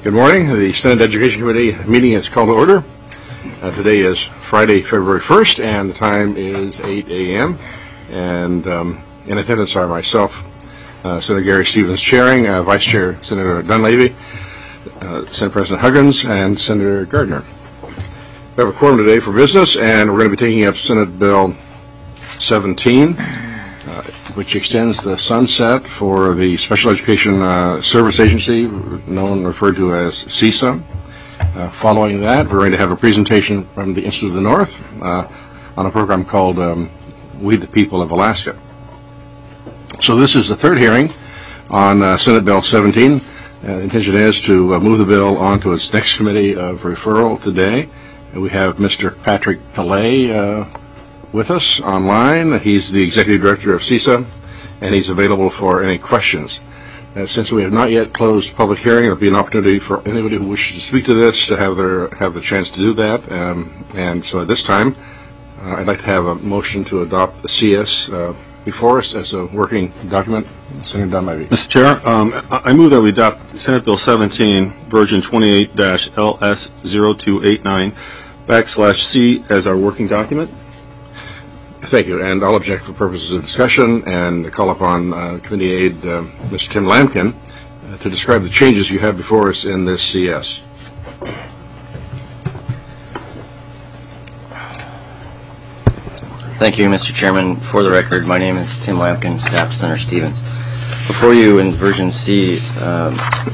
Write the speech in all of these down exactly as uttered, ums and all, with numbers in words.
Good morning. The Senate Education Committee meeting is called to order. Uh, today is Friday, February first, and the time is eight a m And um, in attendance are myself, uh, Senator Gary Stevens chairing, uh, Vice Chair Senator Dunleavy, uh, Senate President Huggins, and Senator Gardner. We have a quorum today for business, and we're going to be taking up Senate Bill seventeen, uh, which extends the sunset for the Special Education uh, Service Agency, known and referred to as C E S A. Uh, following that, we're going to have a presentation from the Institute of the North uh, on a program called um, We the People of Alaska. So this is the third hearing on uh, Senate Bill seventeen. Uh, the intention is to uh, move the bill on to its next committee of referral today. And we have Mister Patrick Pillay uh, with us online. He's the Executive Director of C E S A, and he's available for any questions. Uh, since we have not yet closed public hearing, there will be an opportunity for anybody who wishes to speak to this to have their have the chance to do that. Um, and so at this time, uh, I'd like to have a motion to adopt the C S uh, before us as a working document. Senator Dunleavy. Mister Chair, um, I move that we adopt Senate Bill seventeen, version twenty-eight L S zero two eight nine backslash C as our working document. Thank you, and I'll object for purposes of discussion and call upon uh, Committee Aide uh, Mister Tim Lampkin uh, to describe the changes you have before us in this C S. Thank you, Mister Chairman. For the record, my name is Tim Lampkin, staff Senator Stevens. Before you in version C, um,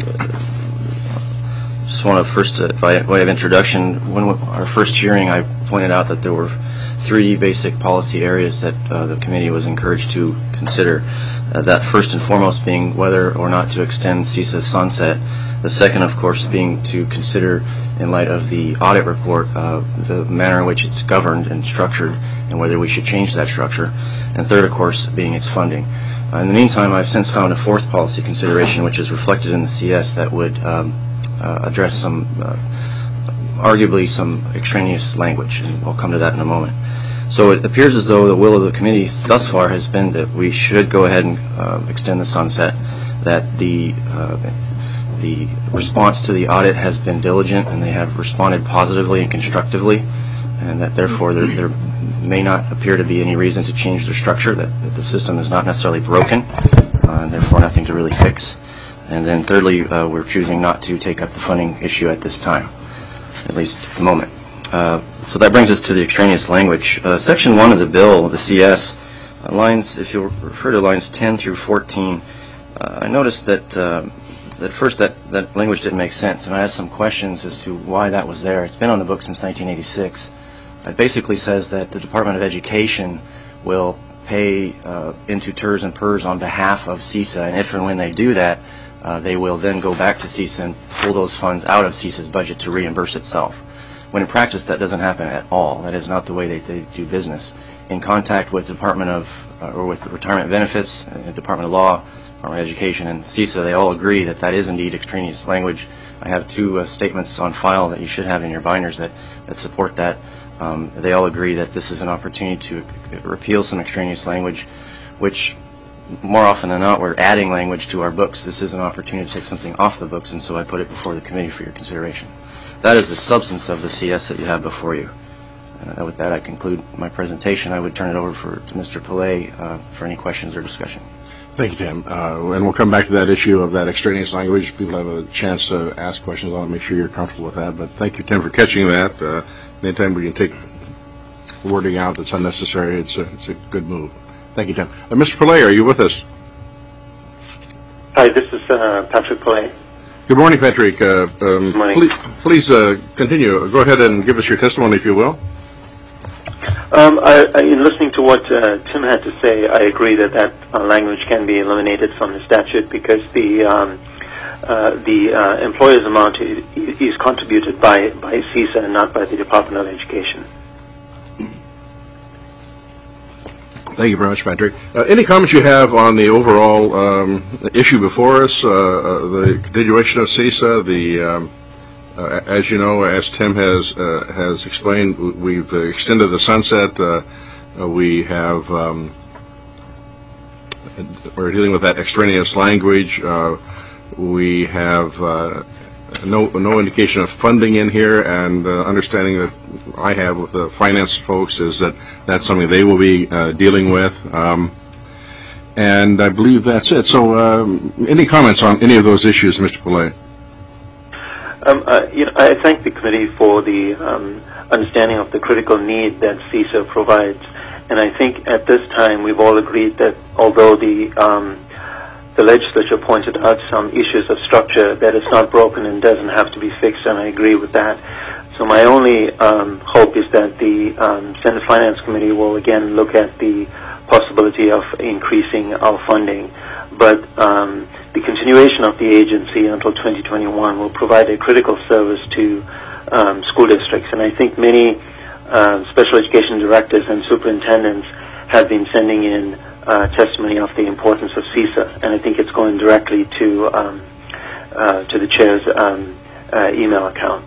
just want to first, uh, by way of introduction, when we, our first hearing, I pointed out that there were three basic policy areas that uh, the committee was encouraged to consider. Uh, that first and foremost being whether or not to extend C E S A's sunset. The second, of course, being to consider, in light of the audit report, uh, the manner in which it's governed and structured and whether we should change that structure. And third, of course, being its funding. Uh, in the meantime, I've since found a fourth policy consideration, which is reflected in the C S, that would um, uh, address some, uh, arguably some extraneous language, and I'll come to that in a moment. So it appears as though the will of the committee thus far has been that we should go ahead and uh, extend the sunset, that the uh, the response to the audit has been diligent and they have responded positively and constructively, and that therefore there, there may not appear to be any reason to change their structure, that, that the system is not necessarily broken, uh, and therefore nothing to really fix. And then thirdly, uh, we're choosing not to take up the funding issue at this time, at least at the moment. Uh, so that brings us to the extraneous language. Uh, section one of the bill, the C S, uh, lines, if you'll refer to lines ten through fourteen, uh, I noticed that uh, at first that, that language didn't make sense, and I asked some questions as to why that was there. It's been on the book since nineteen eighty-six. It basically says that the Department of Education will pay uh, into T E R S and P E R S on behalf of C E S A, and if and when they do that, uh, they will then go back to C E S A and pull those funds out of C E S A's budget to reimburse itself. When in practice that doesn't happen at all. That is not the way they, they do business. In contact with Department of, uh, or with Retirement Benefits, uh, Department of Law, Department of Education, and C E S A, they all agree that that is indeed extraneous language. I have two uh, statements on file that you should have in your binders that, that support that. Um, they all agree that this is an opportunity to repeal some extraneous language, which more often than not we're adding language to our books. This is an opportunity to take something off the books, and so I put it before the committee for your consideration. That is the substance of the C S that you have before you. Uh, with that, I conclude my presentation. I would turn it over for, to Mister Pillay uh, for any questions or discussion. Thank you, Tim. Uh, and we'll come back to that issue of that extraneous language. People have a chance to ask questions on it. Make sure you're comfortable with that. But thank you, Tim, for catching that. Uh, anytime we can take wording out that's unnecessary, it's a, it's a good move. Thank you, Tim. Uh, Mister Pillay, are you with us? Hi, this is uh, Patrick Pillay. Good morning, Patrick. Uh, um, morning. Please, please uh, continue. Go ahead and give us your testimony, if you will. Um, I, I, in listening to what uh, Tim had to say, I agree that that uh, language can be eliminated from the statute because the um, uh, the uh, employer's amount is, is contributed by, by C E S A and not by the Department of Education. Thank you very much, Patrick. Uh, any comments you have on the overall um, issue before us, uh, uh, the continuation of C E S A, the, um, uh, as you know, as Tim has uh, has explained, we've extended the sunset. Uh, uh, we have, um, we're dealing with that extraneous language. Uh, we have uh, no no indication of funding in here, and uh, understanding that I have with the finance folks is that that's something they will be uh, dealing with. Um, and I believe that's it. So um, any comments on any of those issues, Mister Pillay? Um, uh, you know, I thank the committee for the um, understanding of the critical need that CISA provides. And I think at this time we've all agreed that although the um, the legislature pointed out some issues of structure, that it's not broken and doesn't have to be fixed, and I agree with that. So my only um, hope is that the um, Senate Finance Committee will again look at the possibility of increasing our funding. But um, the continuation of the agency until twenty twenty-one will provide a critical service to um, school districts. And I think many uh, special education directors and superintendents have been sending in uh, testimony of the importance of CISA. And I think it's going directly to um, uh, to the chair's um, uh, email account.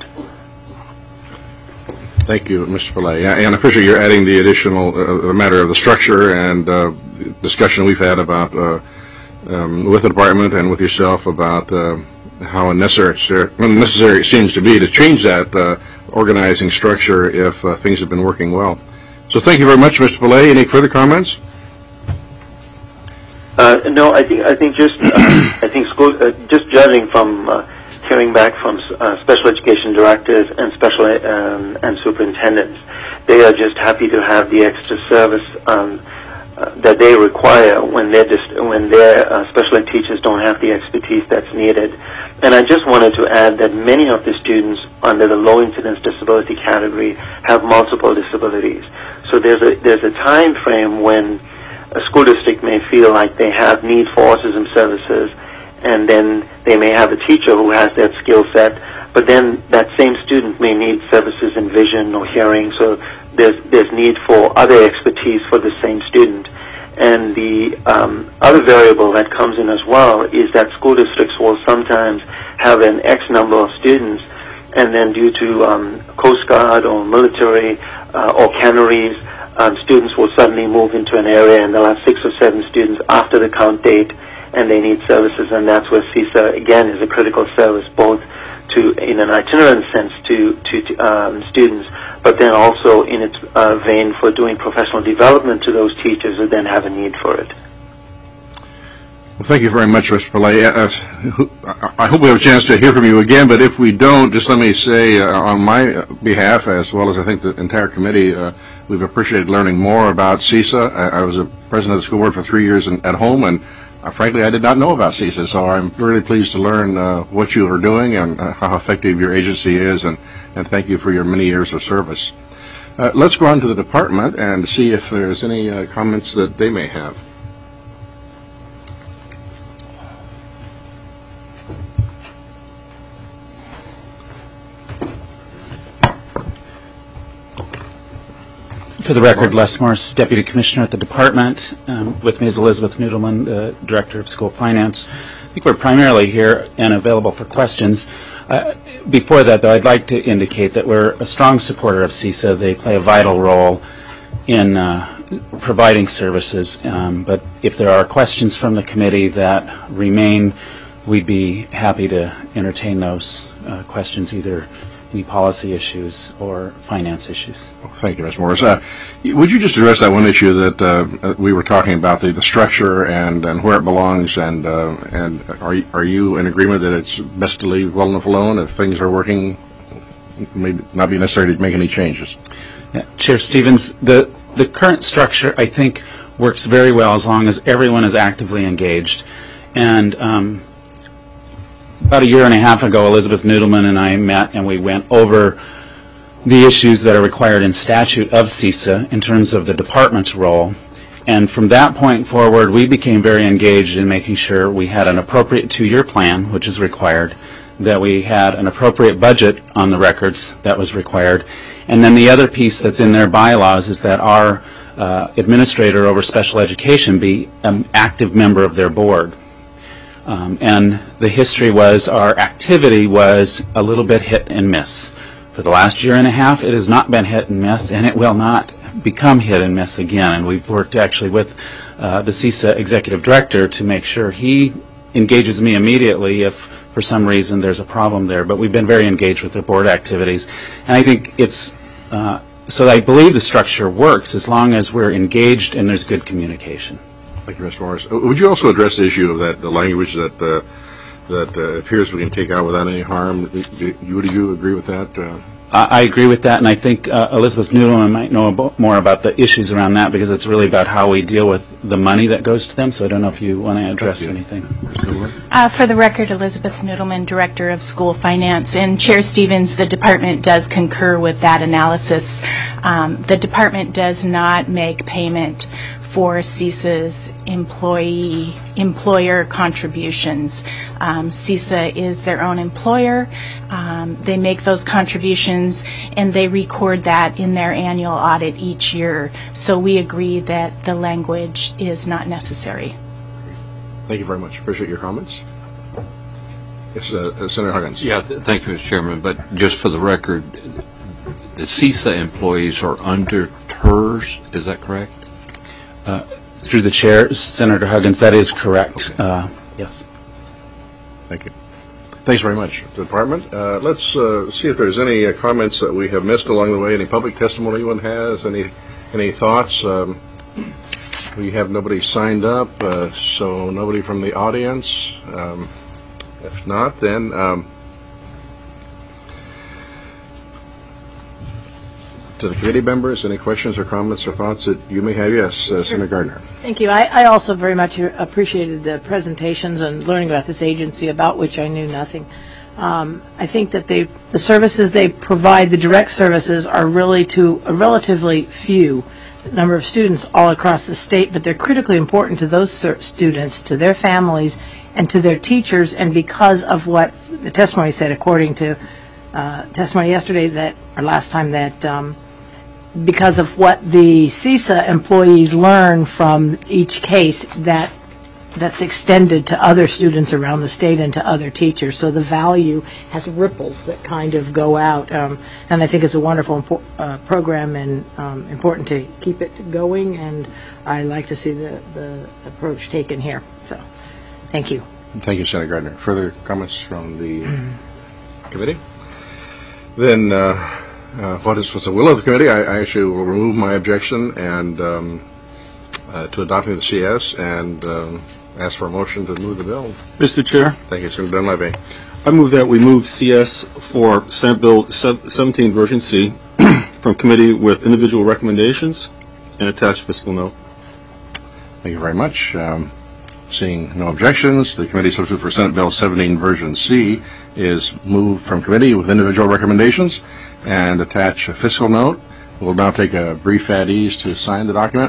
Thank you, Mister Pillay. And I appreciate you adding the additional uh, matter of the structure and uh, discussion we've had about uh, um, with the department and with yourself about uh, how unnecessary, unnecessary it seems to be to change that uh, organizing structure if uh, things have been working well. So thank you very much, Mister Pillay. Any further comments? Uh, no, I think I think just uh, I think school uh, just judging from uh, hearing back from uh, special education directors and special um, and superintendents, they are just happy to have the extra service um, uh, that they require when they're just when their uh, special ed teachers don't have the expertise that's needed. And I just wanted to add that many of the students under the low incidence disability category have multiple disabilities. So there's a there's a time frame when a school district may feel like they have need for autism services, and then they may have a teacher who has that skill set, but then that same student may need services in vision or hearing, so there's there's need for other expertise for the same student. And the um, other variable that comes in as well is that school districts will sometimes have an X number of students, and then due to um, Coast Guard or military uh, or canneries, um, students will suddenly move into an area and they'll have six or seven students after the count date, and they need services, and that's where CISA, again, is a critical service, both to, in an itinerant sense, to, to um, students, but then also in its uh, vein for doing professional development to those teachers who then have a need for it. Well, thank you very much, Mister Pillay. Uh, I hope we have a chance to hear from you again, but if we don't, just let me say uh, on my behalf, as well as I think the entire committee, uh, we've appreciated learning more about CISA. I, I was a president of the school board for three years in, at home, and Uh, frankly, I did not know about CISA, so I'm really pleased to learn uh, what you are doing and uh, how effective your agency is, and, and thank you for your many years of service. Uh, let's go on to the department and see if there's any uh, comments that they may have. For the record, Les Morris, Deputy Commissioner at the Department. Um, with me is Elizabeth Noodleman, the Director of School Finance. I think we're primarily here and available for questions. Uh, before that, though, I'd like to indicate that we're a strong supporter of CISA. They play a vital role in uh, providing services. Um, but if there are questions from the committee that remain, we'd be happy to entertain those uh, questions, either any policy issues or finance issues. Well, thank you, Miz Morris. Uh, would you just address that one issue that uh, we were talking about, the, the structure and, and where it belongs, and uh, and are you, are you in agreement that it's best to leave well enough alone if things are working, may not be necessary to make any changes? Yeah, Chair Stevens, the, the current structure, I think, works very well as long as everyone is actively engaged. And um, about a year and a half ago, Elizabeth Noodleman and I met and we went over the issues that are required in statute of CISA in terms of the department's role. And from that point forward, we became very engaged in making sure we had an appropriate two-year plan, which is required, that we had an appropriate budget on the records that was required. And then the other piece that's in their bylaws is that our uh, administrator over special education be an active member of their board. Um, and the history was our activity was a little bit hit and miss. For the last year and a half, it has not been hit and miss, and it will not become hit and miss again. And we've worked actually with uh, the CISA executive director to make sure he engages me immediately if for some reason there's a problem there. But we've been very engaged with the board activities. And I think it's, uh, so I believe the structure works as long as we're engaged and there's good communication. Thank you, Mister Morris. Uh, Would you also address the issue of that, the language that uh, that uh, appears we can take out without any harm? Do you, would you agree with that? Uh, I I agree with that, and I think uh, Elizabeth Noodleman might know about, more about the issues around that, because it's really about how we deal with the money that goes to them. So I don't know if you want to address you. anything. Uh, for the record, Elizabeth Noodleman, Director of School Finance. And Chair Stevens, the department does concur with that analysis. Um, the department does not make payment for CISA's employee employer contributions. Um, CISA is their own employer. Um, they make those contributions, and they record that in their annual audit each year. So we agree that the language is not necessary. Thank you very much. Appreciate your comments. Yes, uh, uh, Senator Huggins. Yeah, th thank you, Mister Chairman. But just for the record, the CISA employees are under T E R S, is that correct? Uh, through the chair, Senator Huggins, that is correct. Okay. Uh, yes. Thank you. Thanks very much to the department. Uh, let's uh, see if there's any uh, comments that we have missed along the way. Any public testimony anyone has? Any any thoughts? Um, we have nobody signed up, uh, so nobody from the audience. Um, if not, then um, to the committee members, any questions or comments or thoughts that you may have? Yes, uh, Senator Gardner. Thank you. I, I also very much appreciated the presentations and learning about this agency, about which I knew nothing. Um, I think that they, the services they provide, the direct services, are really to a relatively few number of students all across the state, but they're critically important to those students, to their families, and to their teachers. And because of what the testimony said, according to uh, testimony yesterday, that or last time, that um, because of what the CISA employees learn from each case, that that's extended to other students around the state and to other teachers. So the value has ripples that kind of go out. Um, and I think it's a wonderful uh, program, and um, important to keep it going. And I like to see the, the approach taken here. So thank you. Thank you, Senator Gardner. Further comments from the committee? Then, uh, uh, what is what's the will of the committee? I, I actually will remove my objection and um, uh, to adopting the C S and um, ask for a motion to move the bill. Mister Chair, Thank you, Senator Dunleavy. I move that we move C S for Senate Bill seventeen version C from committee with individual recommendations and attached fiscal note. Thank you very much. Um, seeing no objections, the committee substitute for Senate Bill seventeen version C is moved from committee with individual recommendations and attach a fiscal note. We'll now take a brief at ease to sign the document.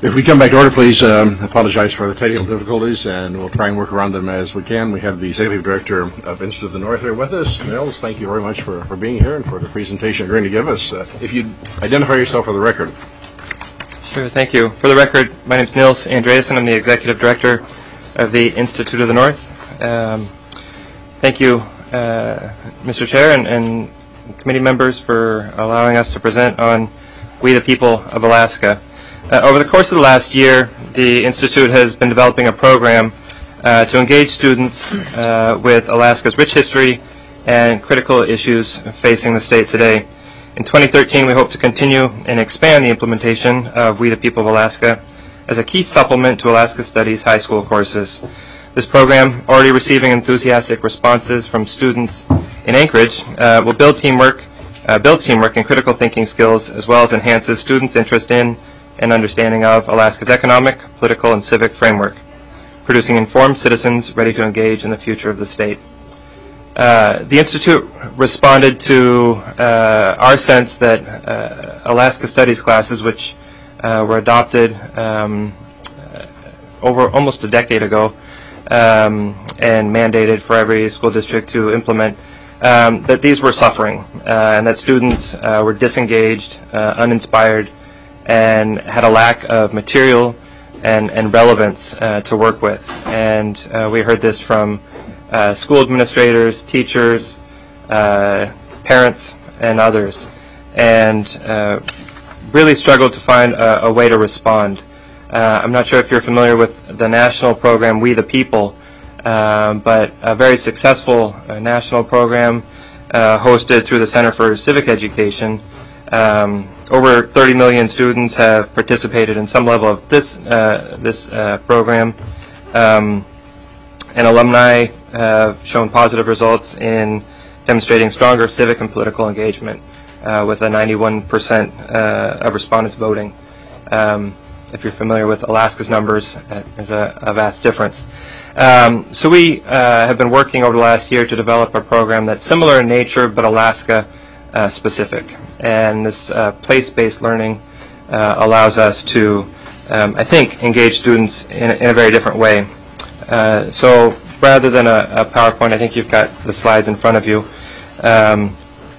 If we come back to order, please um, apologize for the technical difficulties, and we'll try and work around them as we can. We have the Executive Director of Institute of the North here with us. Nils, thank you very much for, for being here and for the presentation you're going to give us. Uh, if you'd identify yourself for the record. Sure, thank you. For the record, my name is Nils Andreasen. I'm the Executive Director of the Institute of the North. Um, thank you, uh, Mister Chair, and, and committee members for allowing us to present on We the People of Alaska. Uh, over the course of the last year, the Institute has been developing a program uh, to engage students uh, with Alaska's rich history and critical issues facing the state today. In twenty thirteen, we hope to continue and expand the implementation of We the People of Alaska as a key supplement to Alaska Studies high school courses. This program, already receiving enthusiastic responses from students in Anchorage, uh, will build teamwork, uh, build teamwork and critical thinking skills, as well as enhances students' interest in and understanding of Alaska's economic, political, and civic framework, producing informed citizens ready to engage in the future of the state. Uh, the Institute responded to uh, our sense that uh, Alaska Studies classes, which uh, were adopted um, over almost a decade ago um, and mandated for every school district to implement, um, that these were suffering uh, and that students uh, were disengaged, uh, uninspired, and had a lack of material and, and relevance uh, to work with. And uh, we heard this from Uh, school administrators, teachers, uh, parents, and others, and uh, really struggled to find a, a way to respond. Uh, I'm not sure if you're familiar with the national program, We the People, um, but a very successful uh, national program uh, hosted through the Center for Civic Education. Um, over thirty million students have participated in some level of this, uh, this uh, program. Um, and alumni have shown positive results in demonstrating stronger civic and political engagement uh, with a ninety-one percent uh, of respondents voting. Um, if you're familiar with Alaska's numbers, uh, there's a, a vast difference. Um, so we uh, have been working over the last year to develop a program that's similar in nature but Alaska uh, specific. And this uh, place-based learning uh, allows us to, um, I think, engage students in, in a very different way. Uh, so rather than a, a PowerPoint, I think you've got the slides in front of you. Um,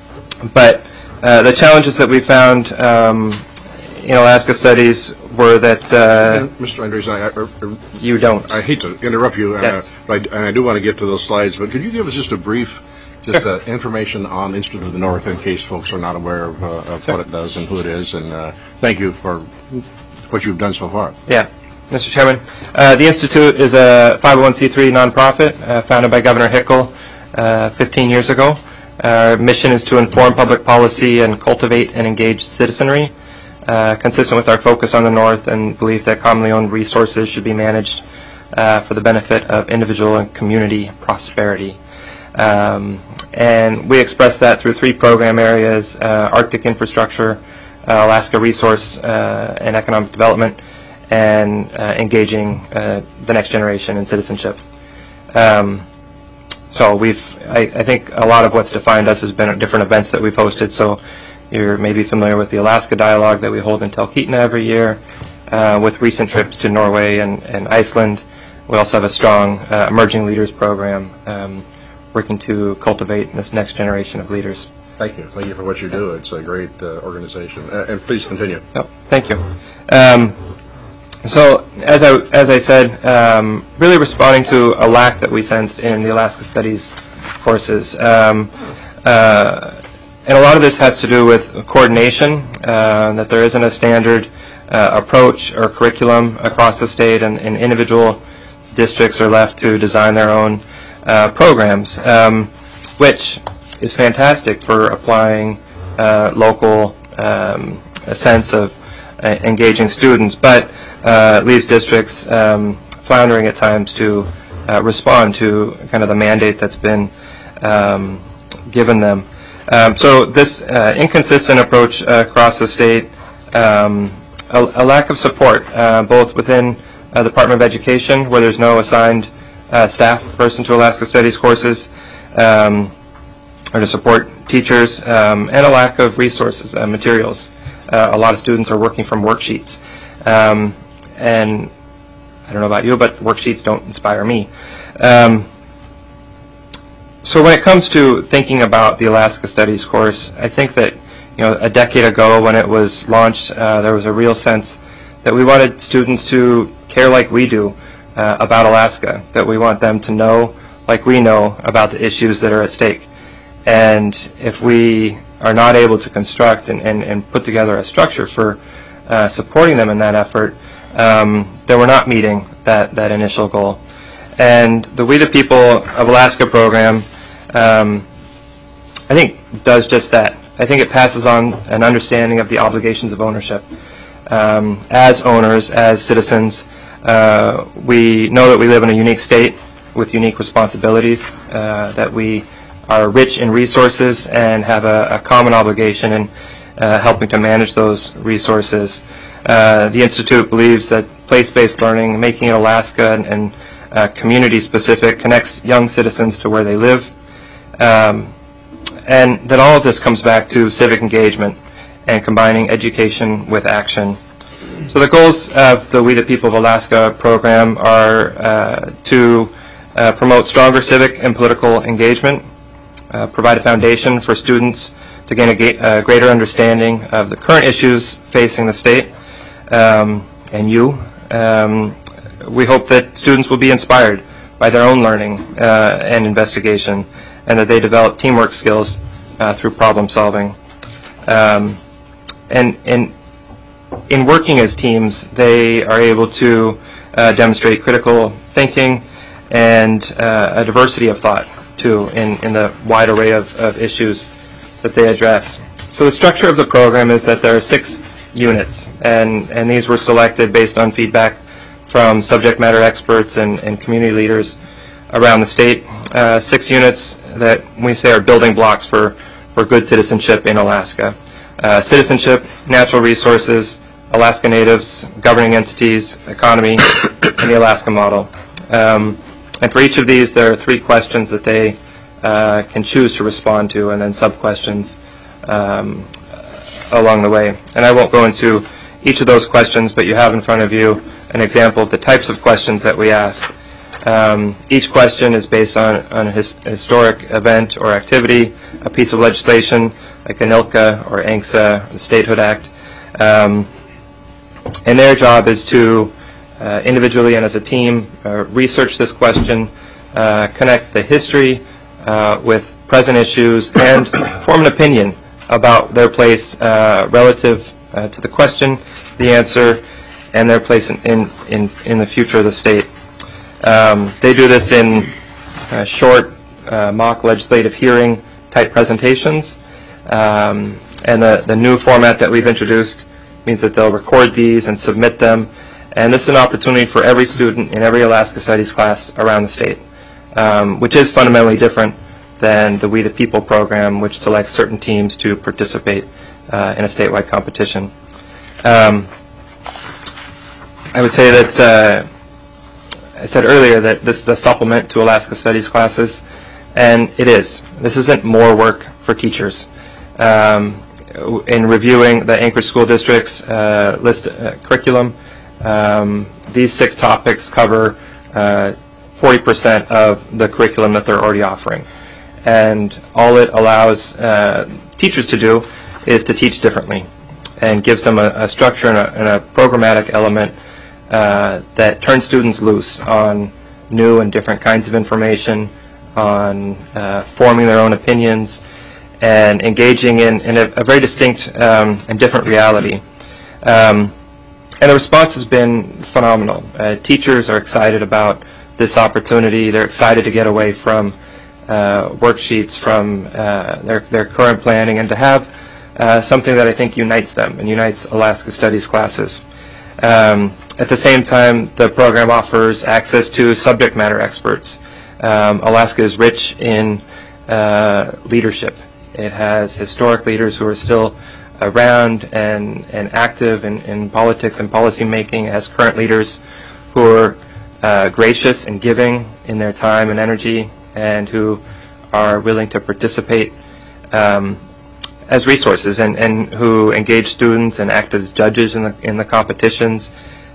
but uh, the challenges that we found um, in Alaska Studies were that... Uh, Mister Andres, I, I, you don't. I hate to interrupt you, Yes. uh, but I, and I do want to get to those slides, but could you give us just a brief just Sure. uh, information on Institute of the North in case folks are not aware of, uh, of Sure. what it does and who it is, and uh, thank you for what you've done so far. Yeah. Mister Chairman, uh, the Institute is a five oh one c three nonprofit uh, founded by Governor Hickel uh, fifteen years ago. Our mission is to inform public policy and cultivate and engage citizenry, uh, consistent with our focus on the North and belief that commonly owned resources should be managed uh, for the benefit of individual and community prosperity. Um, and we express that through three program areas: uh, Arctic infrastructure, uh, Alaska resource uh, and economic development, and uh, engaging uh, the next generation in citizenship. Um, so we've, I, I think a lot of what's defined us has been different events that we've hosted. So you're maybe familiar with the Alaska Dialogue that we hold in Talkeetna every year, uh, with recent trips to Norway and, and Iceland. We also have a strong uh, emerging leaders program um, working to cultivate this next generation of leaders. Thank you. Thank you for what you do. It's a great uh, organization. Uh, and please continue. Oh, thank you. Um, So, as I as I said, um, really responding to a lack that we sensed in the Alaska Studies courses, um, uh, and a lot of this has to do with coordination. Uh, that there isn't a standard uh, approach or curriculum across the state, and, and individual districts are left to design their own uh, programs, um, which is fantastic for applying uh, local um, a sense of uh, engaging students, but Uh, leaves districts um, floundering at times to uh, respond to kind of the mandate that's been um, given them. Um, so this uh, inconsistent approach uh, across the state, um, a, a lack of support, uh, both within uh, the Department of Education, where there's no assigned uh, staff person to Alaska Studies courses, um, or to support teachers, um, and a lack of resources, uh, materials. Uh, a lot of students are working from worksheets. Um, and I don't know about you, but worksheets don't inspire me. Um, so when it comes to thinking about the Alaska Studies course, I think that, you know, a decade ago when it was launched, uh, there was a real sense that we wanted students to care like we do uh, about Alaska, that we want them to know like we know about the issues that are at stake. And if we are not able to construct and, and, and put together a structure for uh, supporting them in that effort, um, then we're not meeting that, that initial goal. And the We the People of Alaska program, um, I think, does just that. I think it passes on an understanding of the obligations of ownership. Um, as owners, as citizens, uh, we know that we live in a unique state with unique responsibilities, uh, that we are rich in resources and have a, a common obligation in uh, helping to manage those resources. Uh, the Institute believes that place-based learning, making it Alaska and, and uh, community-specific, connects young citizens to where they live, um, and that all of this comes back to civic engagement and combining education with action. So the goals of the We the People of Alaska program are uh, to uh, promote stronger civic and political engagement, uh, provide a foundation for students to gain a, ga a greater understanding of the current issues facing the state um, and you. Um, we hope that students will be inspired by their own learning uh, and investigation, and that they develop teamwork skills uh, through problem solving. Um, and, and in working as teams, they are able to uh, demonstrate critical thinking and uh, a diversity of thought, too, in, in the wide array of, of issues that they address. So the structure of the program is that there are six units, and, and these were selected based on feedback from subject matter experts and, and community leaders around the state. Uh, six units that we say are building blocks for, for good citizenship in Alaska. Uh, citizenship, natural resources, Alaska Natives, governing entities, economy, and the Alaska model. Um, and for each of these, there are three questions that they uh, can choose to respond to, and then sub-questions um, along the way. And I won't go into each of those questions, but you have in front of you an example of the types of questions that we ask. Um, each question is based on, on a his, historic event or activity, a piece of legislation like ANILCA or ANCSA, the Statehood Act. Um, and their job is to uh, individually and as a team uh, research this question, uh, connect the history uh, with present issues, and form an opinion about their place uh, relative uh, to the question, the answer, and their place in, in, in, in the future of the state. Um, they do this in uh, short uh, mock legislative hearing type presentations, um, and the, the new format that we've introduced means that they'll record these and submit them, and this is an opportunity for every student in every Alaska Studies class around the state, um, which is fundamentally different than the We the People program, which selects certain teams to participate uh, in a statewide competition. Um, I would say that uh, I said earlier that this is a supplement to Alaska Studies classes, and it is. This isn't more work for teachers. Um, in reviewing the Anchorage School District's uh, list uh, curriculum, um, these six topics cover uh, forty percent of the curriculum that they're already offering. And all it allows uh, teachers to do is to teach differently, and gives them a, a structure and a, and a programmatic element Uh, that turns students loose on new and different kinds of information, on uh, forming their own opinions, and engaging in, in a, a very distinct um, and different reality. Um, and the response has been phenomenal. Uh, teachers are excited about this opportunity. They're excited to get away from uh, worksheets, from uh, their, their current planning, and to have uh, something that I think unites them and unites Alaska Studies classes. Um, At the same time, the program offers access to subject matter experts. Um, Alaska is rich in uh, leadership. It has historic leaders who are still around and, and active in, in politics and policy making. It has current leaders who are uh, gracious and giving in their time and energy, and who are willing to participate um, as resources, and, and who engage students and act as judges in the, in the competitions.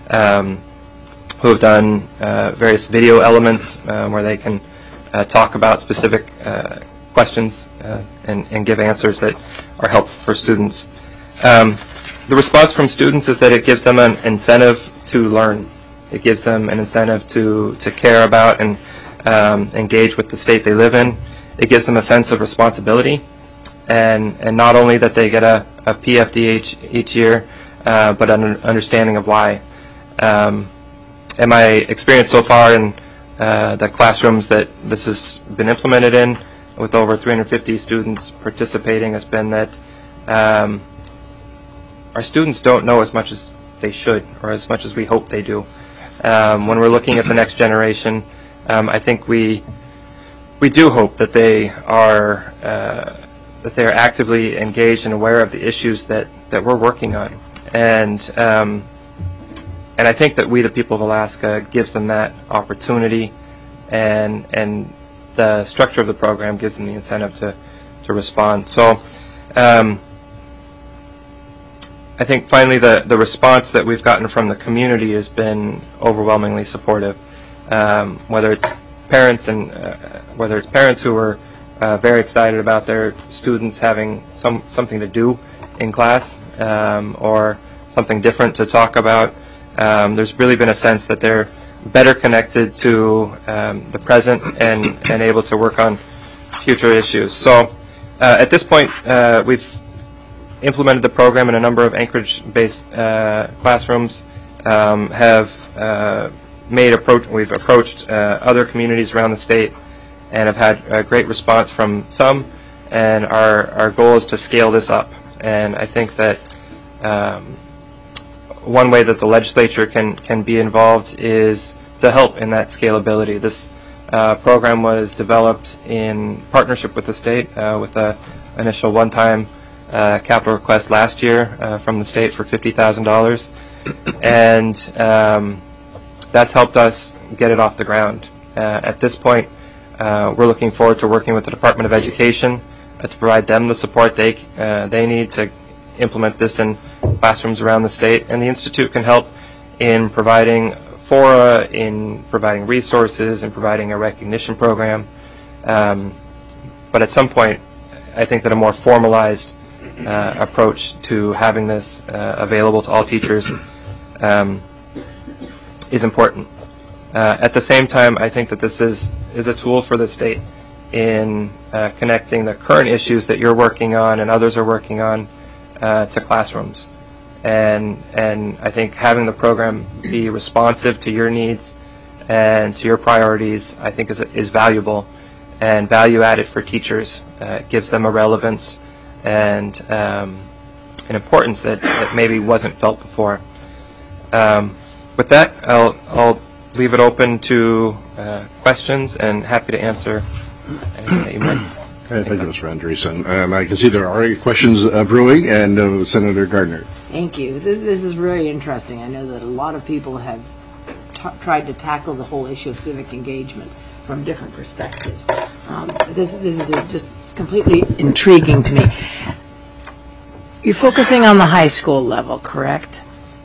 um, who have done uh, various video elements um, where they can uh, talk about specific uh, questions uh, and, and give answers that are helpful for students. Um, the response from students is that it gives them an incentive to learn. It gives them an incentive to, to care about and um, engage with the state they live in. It gives them a sense of responsibility, and, and not only that they get a, a P F D each, each year, uh, but an understanding of why. Um, and my experience so far in uh, the classrooms that this has been implemented in, with over three hundred fifty students participating, has been that um, our students don't know as much as they should, or as much as we hope they do. Um, when we're looking at the next generation, um, I think we we do hope that they are uh, that they are actively engaged and aware of the issues that, that we're working on, and um, and I think that We the People of Alaska gives them that opportunity, and and the structure of the program gives them the incentive to to respond. So. Um, I think finally the, the response that we've gotten from the community has been overwhelmingly supportive. Um, whether it's parents and uh, whether it's parents who are uh, very excited about their students having some something to do in class, um, or something different to talk about. Um, there's really been a sense that they're better connected to um, the present and, and able to work on future issues. So uh, at this point, uh, we've implemented the program in a number of Anchorage-based uh, classrooms, um, have uh, made approach. We've approached uh, other communities around the state, and have had a great response from some. And our our goal is to scale this up. And I think that um, one way that the legislature can can be involved is to help in that scalability. This uh, program was developed in partnership with the state, uh, with a initial one-time Uh, capital request last year uh, from the state for fifty thousand dollars, and um, that's helped us get it off the ground. Uh, at this point, uh, we're looking forward to working with the Department of Education uh, to provide them the support they uh, they need to implement this in classrooms around the state, and the Institute can help in providing fora, in providing resources, in providing a recognition program. Um, but at some point, I think that a more formalized Uh, approach to having this uh, available to all teachers um, is important. Uh, at the same time, I think that this is, is a tool for the state in uh, connecting the current issues that you're working on and others are working on uh, to classrooms. And, and I think having the program be responsive to your needs and to your priorities, I think is, is valuable and value added for teachers. Uh, it gives them a relevance and um, an importance that, that maybe wasn't felt before. Um, with that, I'll, I'll leave it open to uh, questions, and happy to answer anything that you might. Hey, thank you, Mister Andreessen. Um, I can see there are already questions uh, brewing, and uh, Senator Gardner. Thank you. This, this is really interesting. I know that a lot of people have t- tried to tackle the whole issue of civic engagement from different perspectives. Um, this, this is a, just completely intriguing to me. You're focusing on the high school level, correct?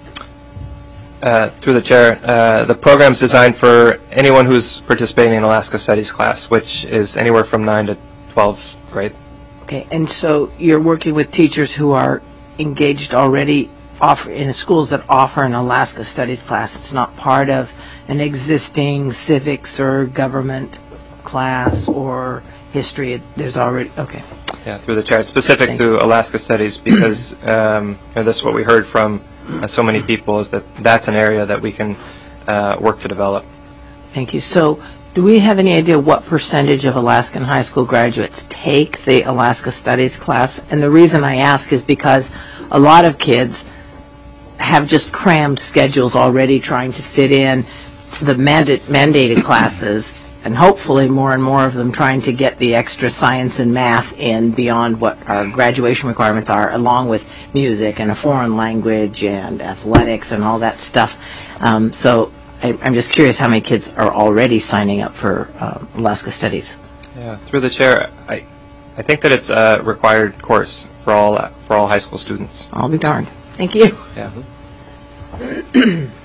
Uh, through the chair, uh, the program's designed for anyone who's participating in Alaska Studies class, which is anywhere from nine to twelfth grade. Okay, and so you're working with teachers who are engaged already offer, in schools that offer an Alaska Studies class. It's not part of an existing civics or government class or history. There's already, okay. Yeah, through the chair. It's specific Thank to you. Alaska Studies because um, you know, this is what we heard from uh, so many people, is that that's an area that we can uh, work to develop. Thank you. So do we have any idea what percentage of Alaskan high school graduates take the Alaska Studies class? And the reason I ask is because a lot of kids have just crammed schedules already trying to fit in the manda- mandated classes, and hopefully more and more of them trying to get the extra science and math in beyond what our graduation requirements are, along with music and a foreign language and athletics and all that stuff. Um, so I, I'm just curious how many kids are already signing up for um, Alaska Studies. Yeah, through the chair, I, I think that it's a required course for all for all high school students. I'll be darned. Thank you. Yeah.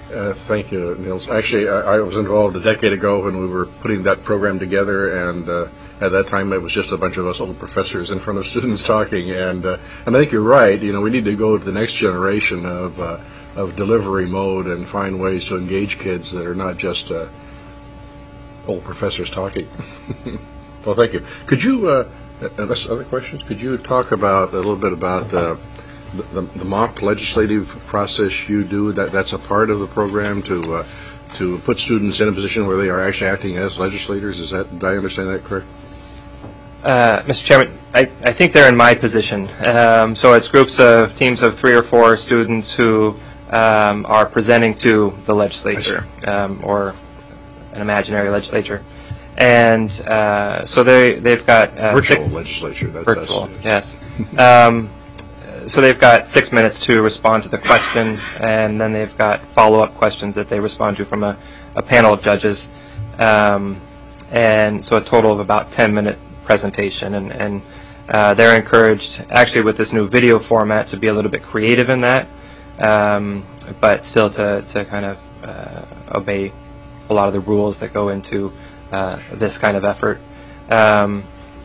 Uh, thank you, Niels. Actually, I, I was involved a decade ago when we were putting that program together, and uh, at that time it was just a bunch of us old professors in front of students talking. And uh, and I think you're right. You know, we need to go to the next generation of uh, of delivery mode and find ways to engage kids that are not just uh, old professors talking. Well, thank you. Could you, uh, unless other questions, could you talk about a little bit about uh, the, the mock legislative process you do? That that's a part of the program to uh, to put students in a position where they are actually acting as legislators. Is that, did I understand that correct? Uh, Mister Chairman, I, I think they're in my position. Um, so it's groups of teams of three or four students who um, are presenting to the legislature um, or an imaginary legislature. And uh, so they, they've got... Uh, virtual six, legislature. That, virtual, yes. um, so they've got six minutes to respond to the question, and then they've got follow-up questions that they respond to from a, a panel of judges. Um, and so a total of about ten-minute presentation. And, and uh, they're encouraged, actually with this new video format, to be a little bit creative in that, um, but still to, to kind of uh, obey a lot of the rules that go into Uh, this kind of effort. Um,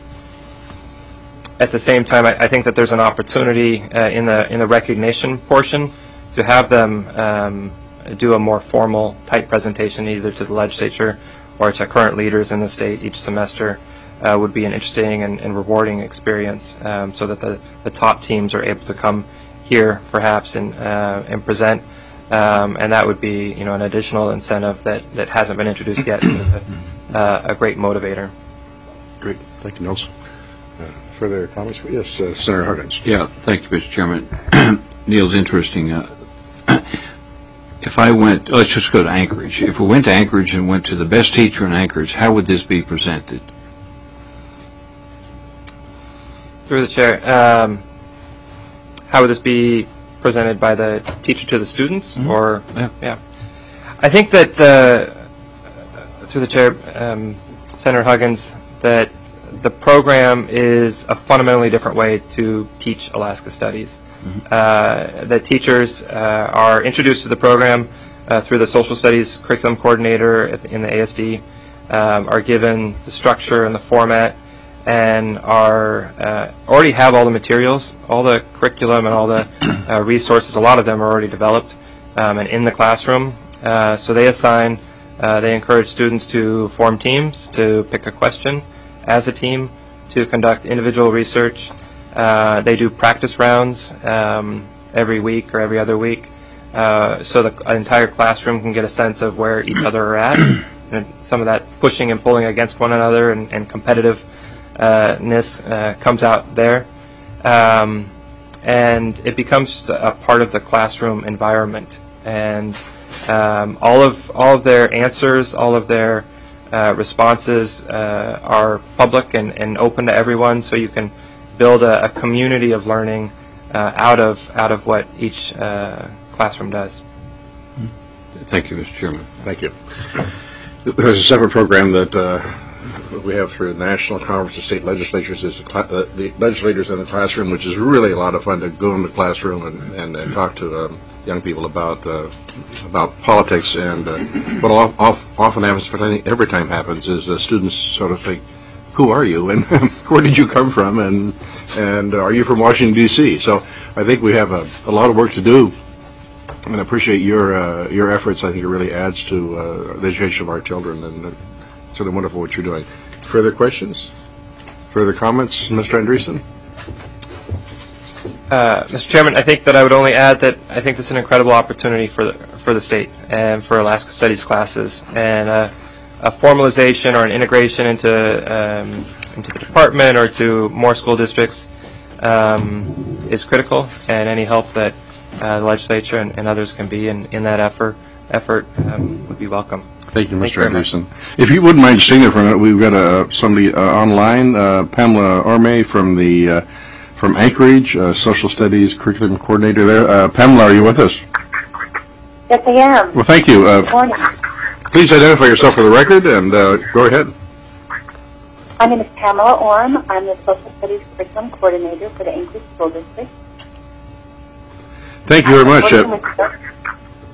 at the same time, I, I think that there's an opportunity uh, in the in the recognition portion to have them um, do a more formal type presentation either to the legislature or to current leaders in the state each semester. Uh, would be an interesting and, and rewarding experience, um, so that the, the top teams are able to come here perhaps and uh, and present. Um, and that would be, you know, an additional incentive that, that hasn't been introduced yet. As a, uh, a great motivator. Great, thank you, Niels. Uh, further comments? Yes, uh, Senator Huggins. Yeah, thank you, Mister Chairman. Niels, interesting. Uh, if I went, let's just go to Anchorage. If we went to Anchorage and went to the best teacher in Anchorage, how would this be presented? Through the chair, um, how would this be presented by the teacher to the students, mm-hmm. or yeah. yeah, I think that uh, through the chair, um, Senator Huggins, that the program is a fundamentally different way to teach Alaska Studies. Mm-hmm. Uh, that teachers uh, are introduced to the program uh, through the Social Studies curriculum coordinator at the, in the A S D, um, are given the structure and the format, and are uh, already have all the materials, all the curriculum and all the uh, resources. A lot of them are already developed um, and in the classroom. Uh, so they assign, uh, they encourage students to form teams, to pick a question as a team, to conduct individual research. Uh, they do practice rounds um, every week or every other week, uh, so the entire classroom can get a sense of where each other are at. And some of that pushing and pulling against one another and, and competitive Uh, ness uh, comes out there, um, and it becomes a part of the classroom environment. And um, all of all of their answers, all of their uh, responses uh, are public and, and open to everyone. So you can build a, a community of learning uh, out of out of what each uh, classroom does. Thank you, Mister Chairman. Thank you. There's a separate program that. Uh, we have through the National Conference of State Legislatures is the, cl- uh, the legislators in the classroom, which is really a lot of fun to go in the classroom and, and, and talk to um, young people about uh, about politics. And uh, what off, off, often happens, but I think every time happens, is the students sort of think, who are you and where did you come from, and and are you from Washington, D C? So I think we have a, a lot of work to do, and I appreciate your uh, your efforts. I think it really adds to uh, the education of our children, and uh, it's really wonderful what you're doing. Further questions? Further comments, Mister Andreessen? Uh, Mister Chairman, I think that I would only add that I think this is an incredible opportunity for the, for the state and for Alaska Studies classes, and uh, a formalization or an integration into um, into the department or to more school districts um, is critical, and any help that uh, the legislature and, and others can be in, in that effort effort um, would be welcome. Thank you, Mister Andreessen. If you wouldn't mind staying there for a minute, we've got uh, somebody uh, online, uh, Pamela Orme from the uh, from Anchorage, uh, Social Studies Curriculum Coordinator there. Uh, Pamela, are you with us? Yes, I am. Well, thank you. Uh, Good morning. Please identify yourself for the record and uh, go ahead. My name is Pamela Orme. I'm the Social Studies Curriculum Coordinator for the Anchorage School District. Thank you very much. Uh,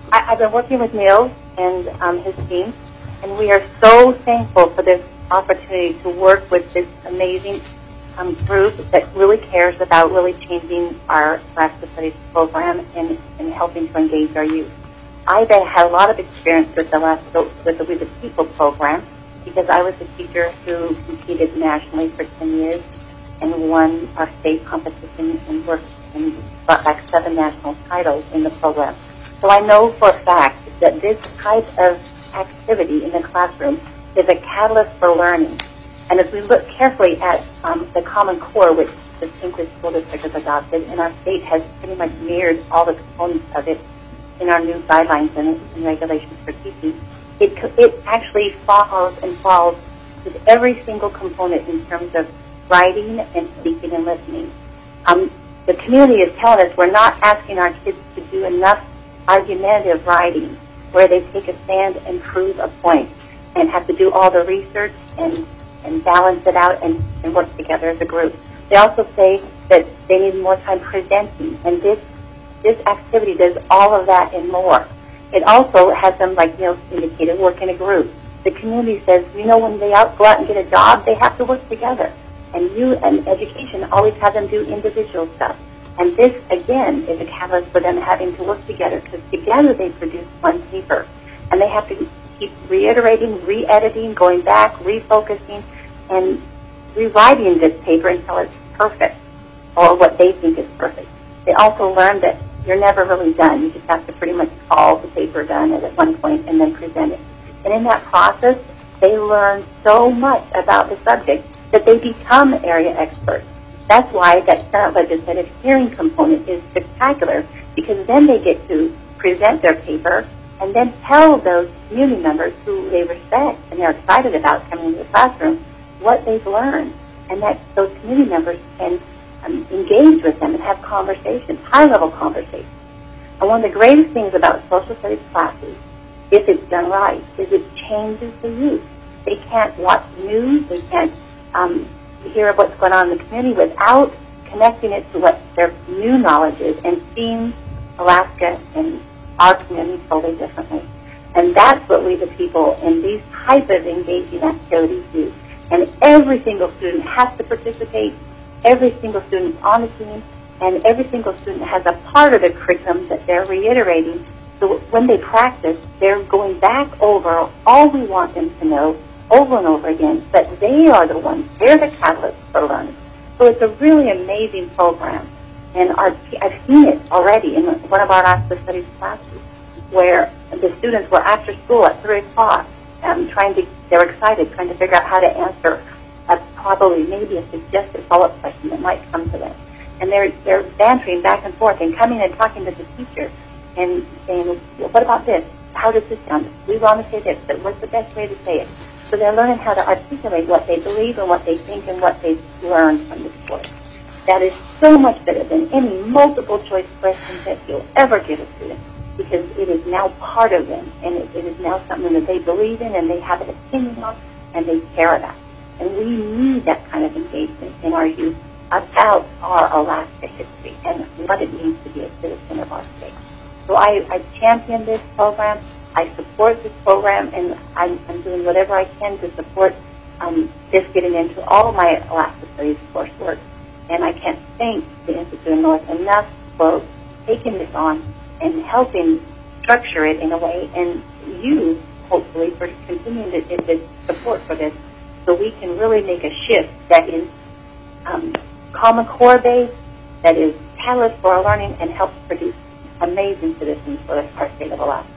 I, I've been working with Neil and um, his team, and we are so thankful for this opportunity to work with this amazing um, group that really cares about really changing our Alaska Studies program and, and helping to engage our youth. I've had a lot of experience with the Alaska, with the We the People program, because I was a teacher who competed nationally for ten years and won our state competition and worked and brought back seven national titles in the program. So I know for a fact that this type of activity in the classroom is a catalyst for learning. And as we look carefully at um, the Common Core, which the St. Clair School District has adopted, and our state has pretty much mirrored all the components of it in our new guidelines and, and regulations for teaching, it, it actually follows and falls with every single component in terms of writing and speaking and listening. Um, the community is telling us we're not asking our kids to do enough argumentative writing where they take a stand and prove a point and have to do all the research and, and balance it out and, and work together as a group. They also say that they need more time presenting, and this this activity does all of that and more. It also has them, like Neil indicated, work in a group. The community says, you know, when they out, go out and get a job, they have to work together. And you and education always have them do individual stuff. And this, again, is a catalyst for them having to work together, because together they produce one paper. And they have to keep reiterating, re-editing, going back, refocusing, and rewriting this paper until it's perfect, or what they think is perfect. They also learn that you're never really done. You just have to pretty much call the paper done at one point and then present it. And in that process, they learn so much about the subject that they become area experts. That's why that Senate legislative hearing component is spectacular, because then they get to present their paper and then tell those community members who they respect and they're excited about coming into the classroom what they've learned, and that those community members can um, engage with them and have conversations, high-level conversations. And one of the greatest things about social studies classes, if it's done right, is it changes the youth. They can't watch news, they can't um, hear what's going on in the community without connecting it to what their new knowledge is and seeing Alaska and our community totally differently. And that's what we the people in these type of engaging activities do. And every single student has to participate, every single student is on the team, and every single student has a part of the curriculum that they're reiterating. So when they practice, they're going back over all we want them to know over and over again, but they are the ones, they're the catalysts for learning. So it's a really amazing program. And our, I've seen it already in one of our Alaska Studies classes, where the students were after school at three o'clock, um, trying to, they were excited, trying to figure out how to answer a, probably maybe a suggested follow-up question that might come to them. And they're, they're bantering back and forth and coming and talking to the teacher and saying, well, what about this? How does this sound? We want to say this, but what's the best way to say it? So they're learning how to articulate what they believe and what they think and what they've learned from this course. That is so much better than any multiple choice questions that you'll ever give a student, because it is now part of them, and it, it is now something that they believe in and they have an opinion on and they care about. And we need that kind of engagement in our youth about our Alaska history and what it means to be a citizen of our state. So I, I champion this program. I support this program, and I'm, I'm doing whatever I can to support um, this getting into all of my Alaska Studies coursework. And I can't thank the Institute of the North enough for taking this on and helping structure it in a way, and you, hopefully, for continuing to, to support for this, so we can really make a shift that is um, Common Core based, that is catalyst for our learning, and helps produce amazing citizens for our state of Alaska.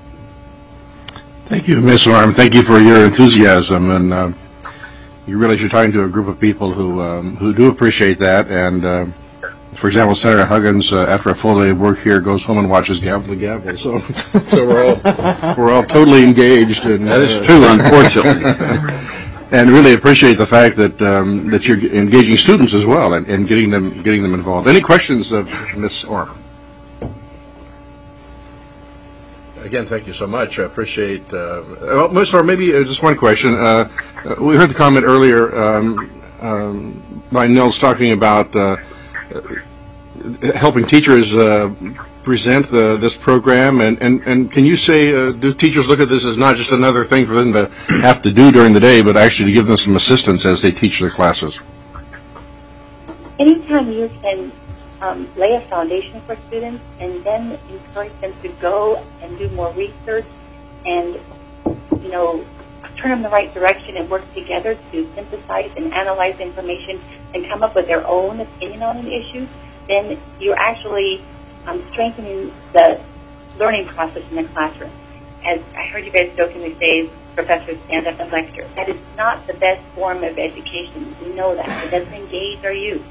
Thank you, Miz Orm. Thank you for your enthusiasm, and uh, you realize you're talking to a group of people who um, who do appreciate that. And uh, for example, Senator Huggins, uh, after a full day of work here, goes home and watches Gavel to Gavel. So, so we're all we're all totally engaged. And, that is uh, true, unfortunately. And really appreciate the fact that um, that you're engaging students as well and, and getting them getting them involved. Any questions of Miz Orm? Again, thank you so much. I appreciate. Uh, well, Miz Orm, maybe uh, just one question. Uh, uh, we heard the comment earlier um, um, by Nils talking about uh, helping teachers uh, present the, this program, and, and, and can you say, uh, do teachers look at this as not just another thing for them to have to do during the day, but actually to give them some assistance as they teach their classes? Anytime you can um, lay a foundation for students and then encourage them to go and do more research and, you know, turn in the right direction and work together to synthesize and analyze information and come up with their own opinion on an issue, then you're actually um, strengthening the learning process in the classroom. As I heard you guys jokingly say, professors stand up and lecture. That is not the best form of education. We know that. It doesn't engage our youth.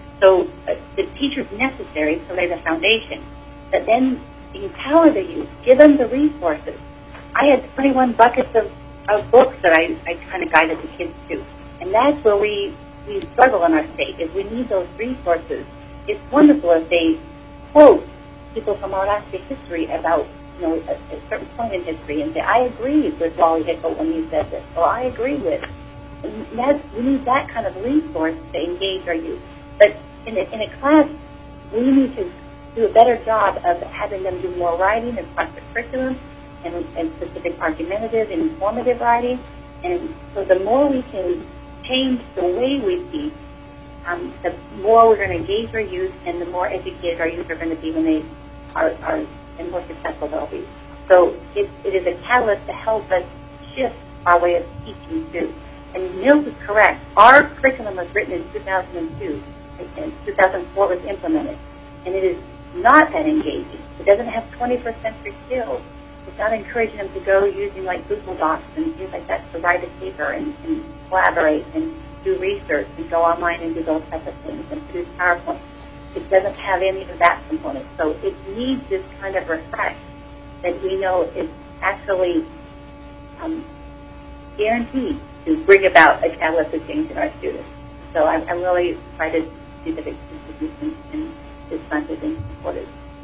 So uh, the teacher is necessary to lay the foundation. But then empower the youth. Give them the resources. I had twenty-one buckets of, of books that I, I kind of guided the kids to. And that's where we, we struggle in our state, is we need those resources. It's wonderful if they quote people from our last day history about, you know, a, a certain point in history and say, I agree with Wally Hickel when he said this, or I agree with. And that's, we need that kind of resource to engage our youth. But in a, in a class, we need to do a better job of having them do more writing and across the curriculum and, and specific argumentative and informative writing. And so the more we can change the way we teach, um, the more we're going to engage our youth and the more educated our youth are going to be when they are, are and more successful they'll be. So it, it is a catalyst to help us shift our way of teaching too. And Nils is correct. Our curriculum was written in two thousand two. And two thousand four was implemented. And it is not that engaging. It doesn't have twenty-first century skills. It's not encouraging them to go using like Google Docs and things like that to write a paper and, and collaborate and do research and go online and do those types of things and produce PowerPoint. It doesn't have any of that component. So it needs this kind of refresh that we know is actually um, guaranteed to bring about a catalyst of change in our students. So I'm, I'm really excited to see the big contributions in this funded and supported.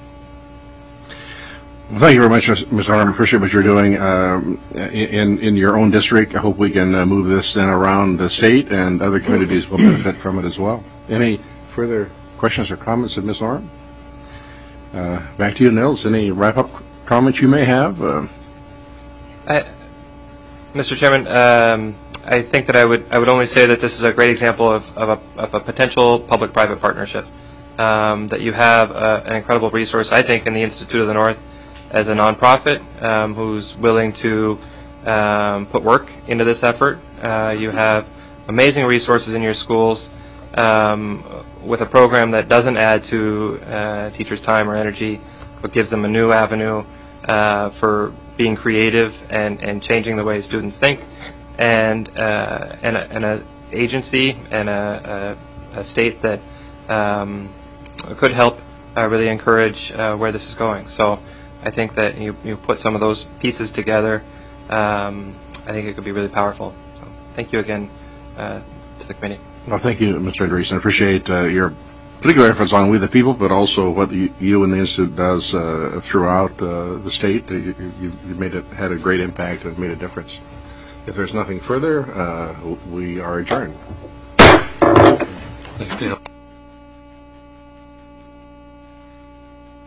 Well, thank you very much, Miz Arm. Appreciate what you're doing um, in in your own district. I hope we can uh, move this then around the state, and other communities will benefit from it as well. Any further questions or comments of Miz Arm? Uh, back to you, Nils. Any wrap-up comments you may have? Uh, I, Mister Chairman, um, I think that I would I would only say that this is a great example of, of, a, of a potential public-private partnership. Um, that you have uh, an incredible resource, I think, in the Institute of the North as a nonprofit um, who's willing to um, put work into this effort. Uh, you have amazing resources in your schools um, with a program that doesn't add to uh, teachers' time or energy, but gives them a new avenue uh, for being creative and, and changing the way students think, and uh, and, a, and a agency and a, a, a state that um, could help uh, really encourage uh, where this is going. So I think that you, you put some of those pieces together, um, I think it could be really powerful. So thank you again uh, to the committee. Well, thank you, Mister Andreessen. I appreciate uh, your particular efforts on We the People, but also what you, you and the Institute does uh, throughout uh, the state. You, you, you've made it, had a great impact and made a difference. If there's nothing further, uh, we are adjourned. Thanks, Dale.